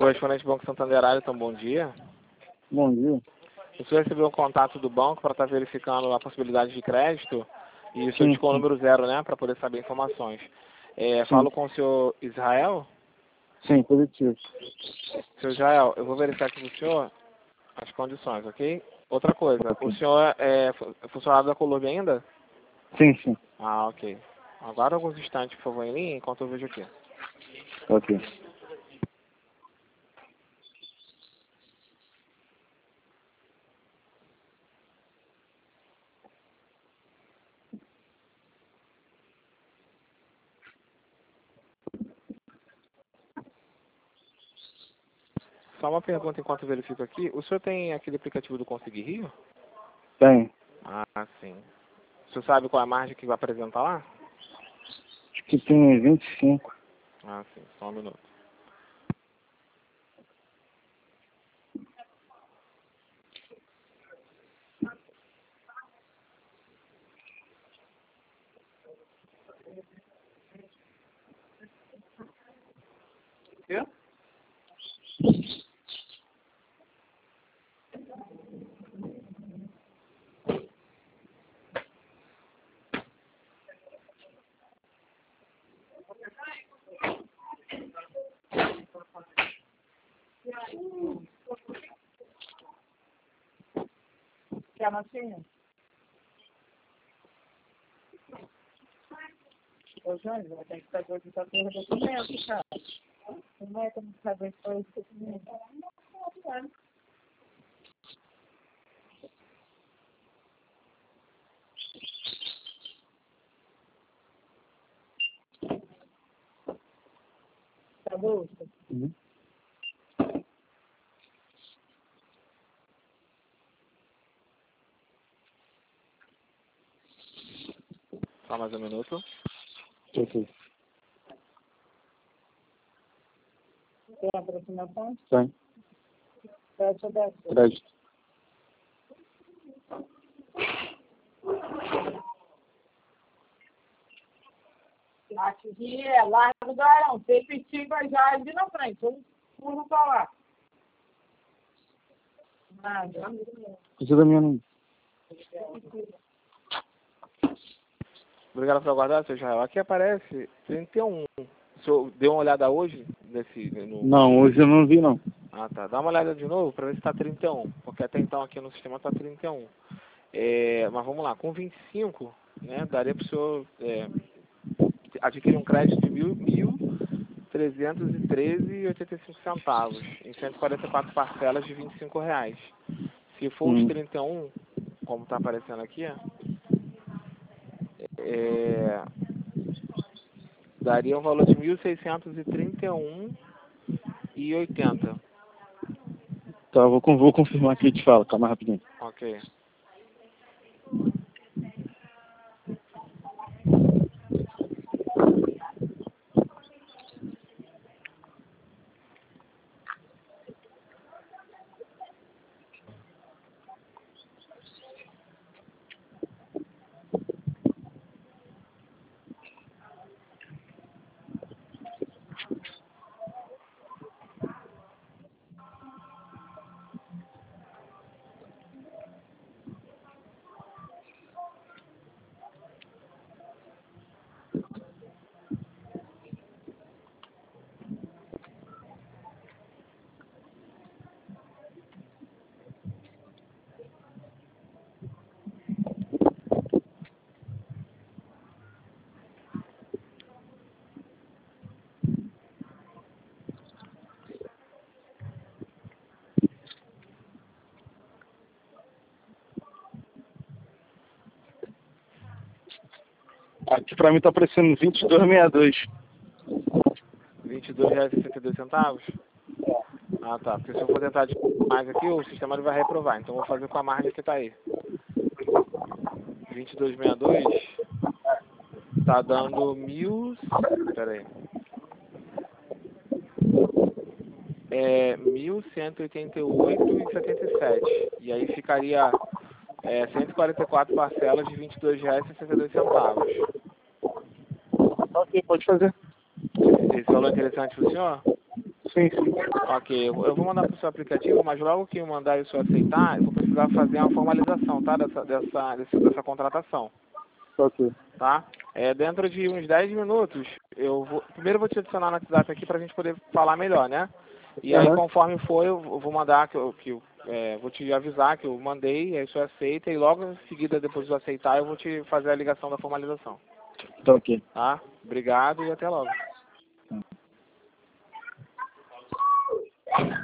Correspondente do Banco Santander, então bom dia. Bom dia. O senhor recebeu um contato do banco para estar verificando a possibilidade de crédito e o senhor Sim, indicou o sim. número 0, né, para poder saber informações. Falo com o senhor Israel. Sim, positivo. Senhor Israel, eu vou verificar aqui com o senhor as condições, ok? Outra coisa, o senhor é funcionário da Colômbia ainda? Sim, sim. Ah, ok. Aguarda alguns instantes, por favor, em linha, enquanto eu vejo aqui. Ok. Só uma pergunta enquanto eu verifico aqui. O senhor tem aquele aplicativo do Conseguir Rio? Tem. Ah, sim. O senhor sabe qual é a margem que vai apresentar lá? Acho que tem 25. Ah, sim. Só um minuto. Quê? Quer massinha? Ô, Jânio, vai ter que fazer o documento, cara. Não é como saber se foi o documento. Tá bom? Uhum. Só mais um minuto. Ok. Tem aproximação? Tem. Crédito ou débito? Crédito. Acho que é Largo do Arão. Tem Pitiba já ali na frente. Um pulo pra lá. Nada. Precisa da minha não. Obrigado por aguardar, senhor Israel. Aqui aparece 31. O senhor deu uma olhada hoje Não, hoje eu não vi, não. Ah, tá. Dá uma olhada de novo para ver se está 31. Porque até então aqui no sistema está 31. Mas vamos lá. Com 25, né, daria para o senhor adquirir um crédito de R$ 1.313,85 em 144 parcelas de R$ 25. Se for os 31, como está aparecendo aqui, daria um valor de R$ 1.631,80. Tá, vou confirmar aqui e te falo. Calma rapidinho. Ok. Aqui pra mim tá aparecendo 22,62. R$ 22,62? Ah, tá. Porque se eu for tentar de mais aqui, o sistema ele vai reprovar. Então, eu vou fazer com a margem que está aí. 22,62 está dando 1.000... Pera aí. 1.188,77. E aí ficaria 144 parcelas de R$ 22,62. Ok, pode fazer. Esse valor é interessante para o senhor? Sim, sim. Ok, eu vou mandar para o seu aplicativo, mas logo que eu mandar isso aceitar, eu vou precisar fazer uma formalização, tá? Dessa contratação, Ok. tá? Dentro de uns 10 minutos, primeiro eu vou te adicionar no WhatsApp aqui para a gente poder falar melhor, né? E aí, Aham. conforme for, eu vou mandar, vou te avisar que eu mandei, aí você aceita, e logo em seguida, depois de eu aceitar, eu vou te fazer a ligação da formalização. Tá ok. Tá? Obrigado e até logo.